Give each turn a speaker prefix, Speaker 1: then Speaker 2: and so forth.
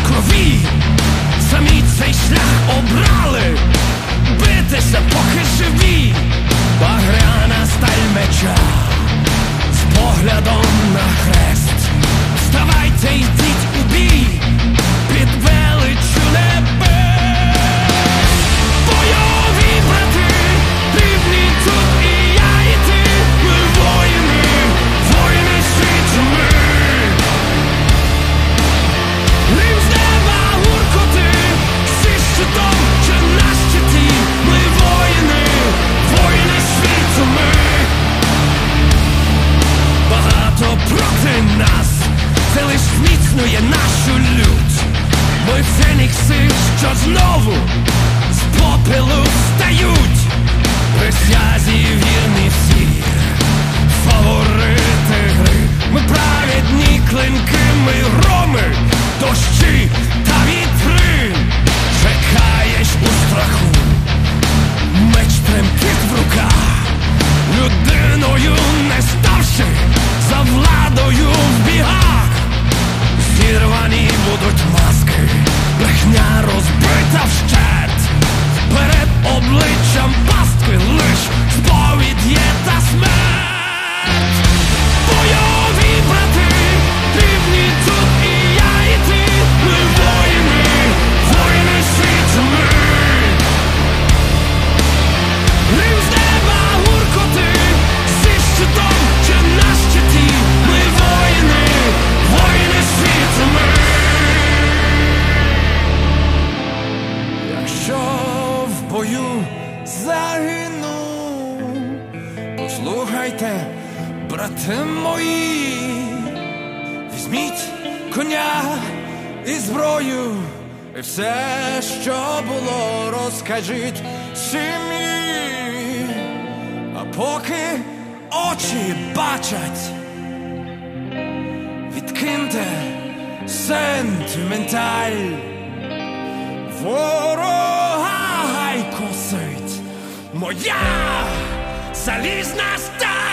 Speaker 1: крові, самі цей шлях обрали, битися поки живі, багряна сталь меча з поглядом на хрест. Вставайте, йдіть у бій під величчю небес. Бойові брати, рівні тут і я, і ти. Ми воїни, воїни світу ми. Рим з неба гуркоти, всі щитом чи на щиті. Ми воїни, воїни світу ми. Багато проти нас, це лиш зміцнює нашу лють. Ми фенікси, що знову з попелу встають. Присязі вірні всі, фаворити гри. Ми праведні клинки, ми громи, дощі та вітри. Чекаєш у страху, меч тремтить в руках. Людиною не ставши, за владою в бігах. Зірвані будуть маски, брехня розбита вщент. Перед обличчям пастки лиш сповідь є та смерть. Бойові брати, рівні тут і я, і ти. Ми воїни, воїни світу ми. Рим з неба гуркоти, зі щитом чи на щиті. Ми воїни, воїни світу ми. Якщо в бою загину, послухайте, брати мої, візьміть коня і зброю, і все, що було, розкажіть сім'ї. А поки очі бачать, відкиньте сентименталь. Ворога гай косить моя залізна сталь.